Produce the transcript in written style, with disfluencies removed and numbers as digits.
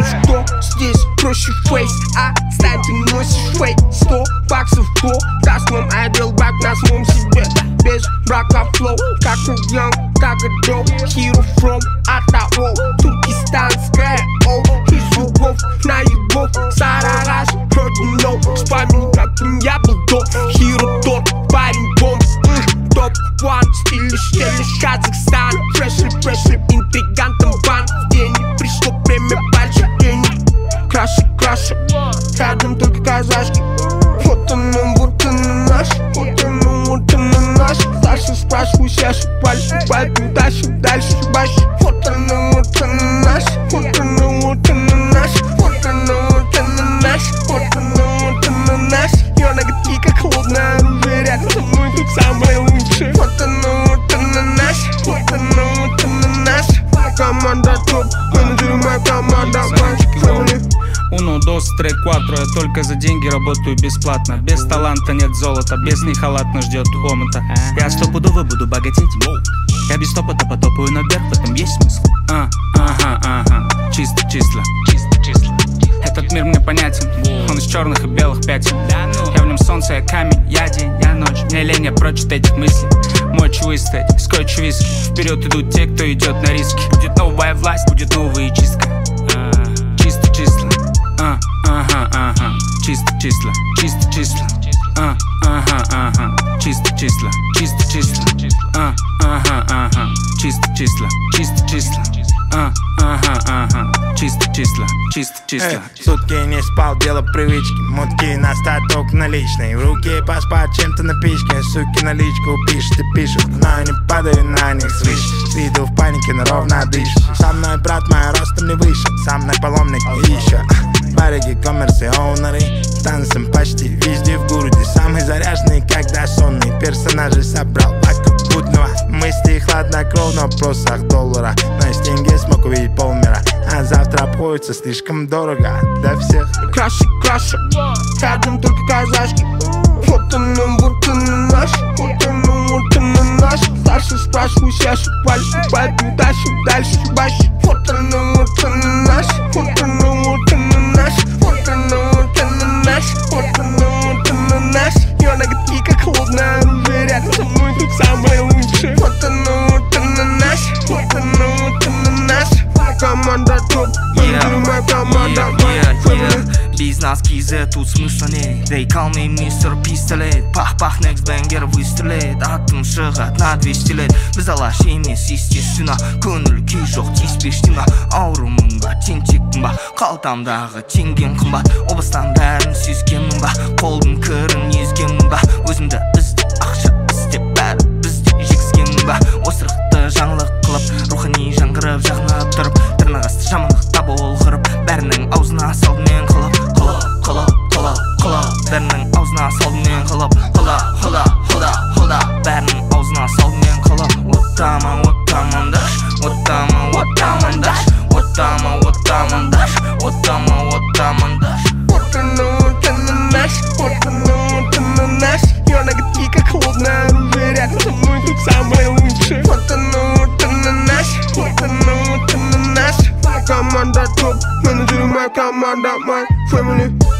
что здесь проще фейс, а стань ты носишь фейк. 100 баксов по даст нам айдел бак на самом себе. Без брака флоу, как у Young, как и Doe. Hero from Атао, туркестанская оу. Из углов на югов, Сарараш, heard you know. Вспомни, каким я был до. Hero тот, парень бомб. Топ-1, стиль щелишь Казахстан. Прешли, интригантом бан. В день пришло время больших денег. Краше, рядом только казашки. Вот он наш, вот он наш. Старше спрашиваю, я ошибаюсь, дальше, баще. Вот он наш, вот он наш. Вот он наш, наш. Ее ноготки как холодное оружие. Рядом со мной тут самое лучшее. Вот он наш, вот он наш. Команда топ, менеджер, моя команда, моя. 1, 2, 3, 4. Я только за деньги работаю бесплатно. Без таланта нет золота, без них халатно ждет комната. Я стопудово буду богатеть. Я без топота потопаю наверх, в этом есть смысл. Ага. Чисто числа. Этот мир мне понятен, он из черных и белых пятен. Я в нем солнце, я камень, я день, я ночь. Мне лень, я прочь от этих мыслей. Мочь выстоять, скотч виски. Вперед идут те, кто идет на риски. Будет новая власть, будет новая чистка. Чисто числа. Чисто числа. Чисто числа. Чисто числа. Чисто числа. Чисто числа. Чисто числа. Чисто числа. Сутки не спал, дело привычки. Мутки на статок наличный. В руке паспорт чем-то напичкан. Суки наличку пишет и пишет. Но я не падаю на них свыше. С виду в панике, но ровно дышит. Со мной брат мой ростом не выше. Со мной паломник еще. Барыги, коммерционеры. Танцем почти везде в городе. Самый заряженный, когда сонный. Персонажей собрал вокруг путного. Мысли хладнокровно в вопросах доллара. Но из деньги смог увидеть полмира. А завтра обходится слишком дорого для всех. Краше, рядом только казашки. Вот он наш, вот он наш. Старше спрашиваю, я ошибаюсь, дальше, баще. Вот он наш, вот он наш. Вот он наш, вот он наш. Ее ноготки как холодное оружие. Рядом со мной тут самое лучшее. Вот он наш, вот он наш. Команда топ, моя команда, моя. Без нас кизет, тут смысла нет. They call me Mr. Пистолет. Пах-пах, next banger выстрелит. Атом шығат на 200 лет. Біз алаш емес, естественно. Көңіл күй жоқ, тиіспешті ма. Ауру мұңға, тентекпін ба. Қалтамдағы теңгем қымбат. Обыстан бәрін сүйскенмін ба. Қолдың кірін езгенмін ба. Өзімді ізді, ақша істеп бәрі бізде жексенмін ба. Осырықты жаңлық қылып, рухани жаңғырып жағынып тұрып, тырнағасты жамандықта болғырып, бәрінің аузына салдымен қылып, бәрінің аузына салдымен қылып, бәрінің аузына салдымен қылып. Оттамандаш. Вот он наш, вот он наш. Ее ноготки как холодное оружие. Рядом со мной тут самое лучшее. Вот он наш, вот он наш. Команда топ, менеджер, моя команда, моя family.